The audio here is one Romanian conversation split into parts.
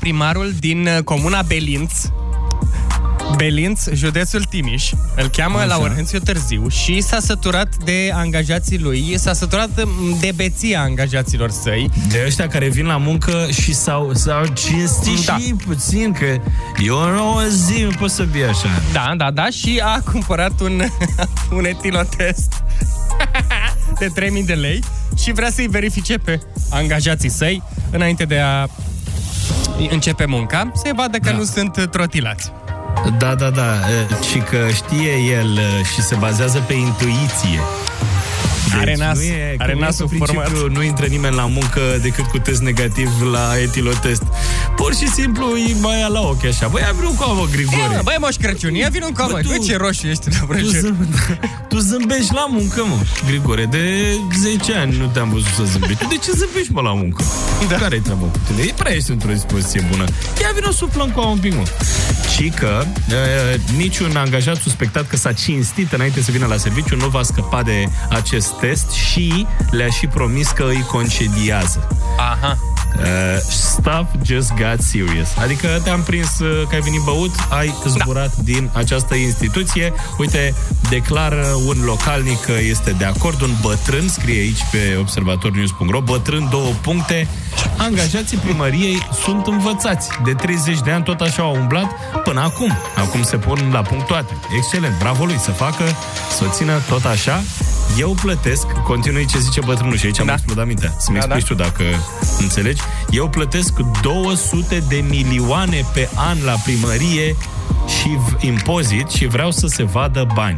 primarul din comuna Belinț, județul Timiș. Îl cheamă Laurențiu Târziu și s-a săturat de angajații lui, s-a săturat de beția angajaților săi. De ăștia care vin la muncă și s-au cinstit și puțin, că e o nouă zi, nu poți să fie așa. Da, și a cumpărat un etilotest de 3.000 de lei și vrea să-i verifice pe angajații săi înainte de a începe munca, să-i vadă că nu sunt trotilați. Da, și că știe el și se bazează pe intuiție. Deci are nasul format. Nu intră nimeni la muncă decât cu test negativ la etilotest. Pur și simplu îi mai ia la ochi așa. Băi, ia vină cu avă, Grigore. Băi, Moș Crăciun, ia vină cu avă. Băi, ce roșu ești la vrăjit. Tu zâmbești la muncă, mă, Grigore. De 10 ani nu te-am văzut să zâmbești. De ce zâmbești, mă, la muncă? Care-i treaba cu tine? E prea ești într-o dispoziție bună. Ia vină suplăm cu avă un pic, mă. Și că niciun angajat suspectat că s-a cinstit înainte să vină la serviciu nu va scăpa de acest test și le-a și promis că îi concediază. Aha. Stuff just got serious. Adică te-am prins că ai venit băut, ai zburat din această instituție. Uite, declară un localnic că este de acord, un bătrân, scrie aici pe observatornews.ro, bătrân, 2 puncte. Angajații primăriei sunt învățați. De 30 de ani tot așa au umblat până acum. Acum se pun la punct toate. Excelent, bravo lui, să o țină tot așa. Eu plătesc, continui ce zice bătrânul și aici am explodat mintea. Să-mi explici tu dacă înțelegi. Eu plătesc 200 de milioane pe an la primărie și impozit și vreau să se vadă bani.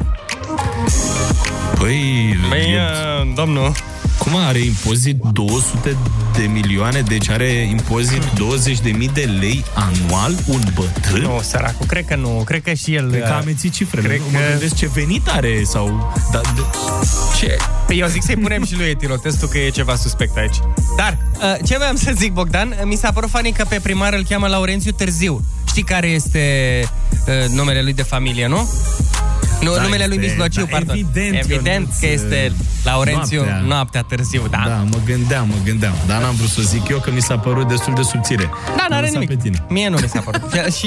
Păi, domnul, cum are impozit 200 de milioane? Deci are impozit 20.000 de lei anual un bătrân? Nu, săracul, cred că nu. Cred că și el... Cred că a amețit cifrele. Mă gândesc ce venit are sau... Ce? Păi eu zic să-i punem și lui etilotestul, că e ceva suspect aici. Dar, ce voiam să zic, Bogdan, mi s-a părut funny că pe primar îl cheamă Laurențiu Târziu. Știi care este numele lui de familie, nu? Nu, numele lui mijlociu, pardon. Evident că este Laurențiu Noaptea Târziu, da. Da, mă gândeam. Dar n-am vrut să zic eu, că mi s-a părut destul de subțire. Da, n-are nimic. Mie nu mi s-a părut. Și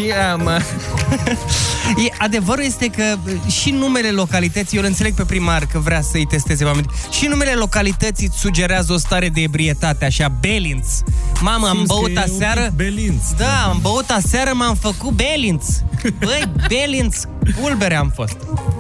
adevărul este că și numele localității, eu îl înțeleg pe primar că vrea să-i testeze oamenii, și numele localității îți sugerează o stare de ebrietate, așa, Belinț. Mamă, am băut aseară. Belinț. Da, am băut aseară, m-am făcut Belinț. Băi, Belinț, pulbere am fost.